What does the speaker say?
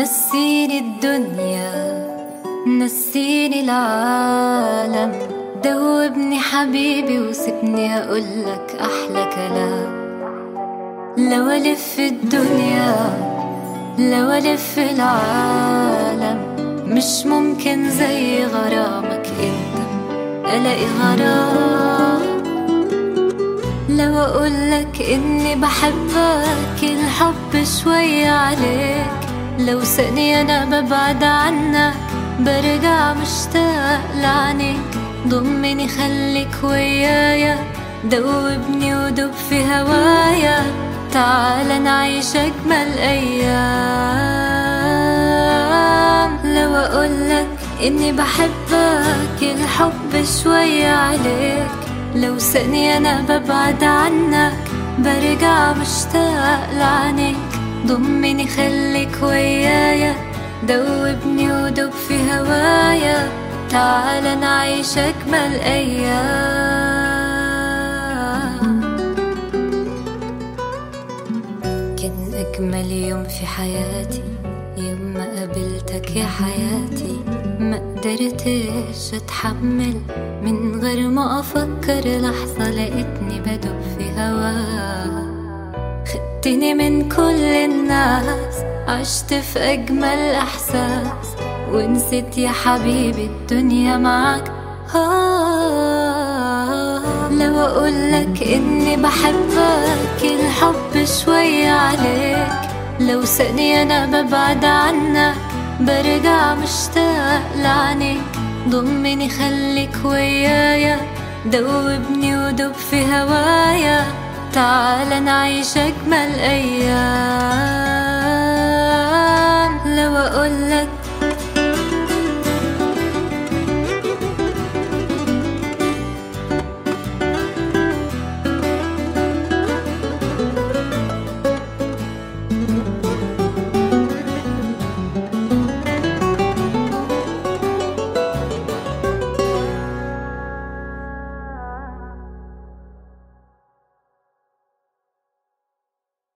نسيني الدنيا، نسيني العالم، دوبني حبيبي وسيبني أقولك أحلى كلام. لو ألف الدنيا، لو ألف العالم، مش ممكن زي غرامك انت ألاقي غرام. لو أقولك إني بحبك الحب شوية عليك، لو ثانية أنا ببعد عنك برجع مشتاق لعنيك. ضمني خليك ويايا، دوبني ودوب في هوايا، تعال نعيش أجمل أيام. لو أقولك إني بحبك الحب شوية عليك، لو ثانية أنا ببعد عنك برجع مشتاق لعنيك. ضمني خليك ويايا، دوبني ودوب في هوايا، تعال نعيش أجمل أيام. كان أجمل يوم في حياتي يوم ما قابلتك يا حياتي. ما قدرتش أتحمل من غير ما أفكر لحظة، لقيتني بدوب في هواك. خدتني من كل الناس، عشت في أجمل إحساس، ونسيت يا حبيبي الدنيا معاك. لو أقولك إني بحبك الحب شوية عليك، لو ثانية أنا ببعد عنك برجع مشتاق لعنيك. ضمني خليك ويايا، دوبني ودوب في هوايا، تعال نعيش أجمل أيام.